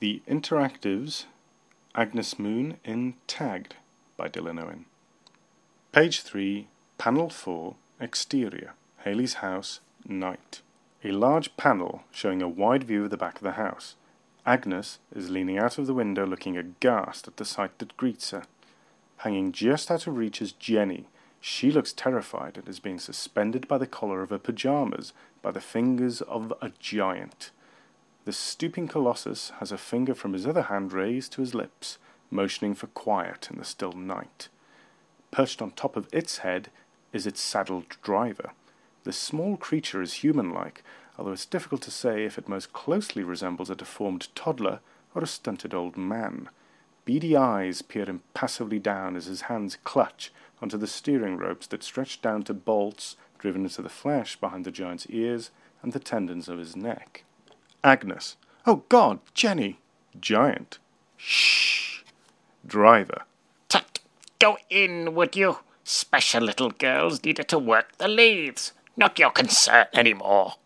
The Interactives, Agnes Moon in Tagged by Dylan Owen. Page 3, Panel 4, Exterior, Haley's house, night. A large panel showing a wide view of the back of the house. Agnes is leaning out of the window looking aghast at the sight that greets her. Hanging just out of reach is Jenny. She looks terrified and is being suspended by the collar of her pyjamas by the fingers of a giant. The stooping colossus has a finger from his other hand raised to his lips, motioning for quiet in the still night. Perched on top of its head is its saddled driver. The small creature is human-like, although it's difficult to say if it most closely resembles a deformed toddler or a stunted old man. Beady eyes peer impassively down as his hands clutch onto the steering ropes that stretch down to bolts driven into the flesh behind the giant's ears and the tendons of his neck. Agnes. Oh God, Jenny. Giant. Shh. Driver. Tut, go in, would you? Special little girls needed to work the lathes. Not your concern anymore.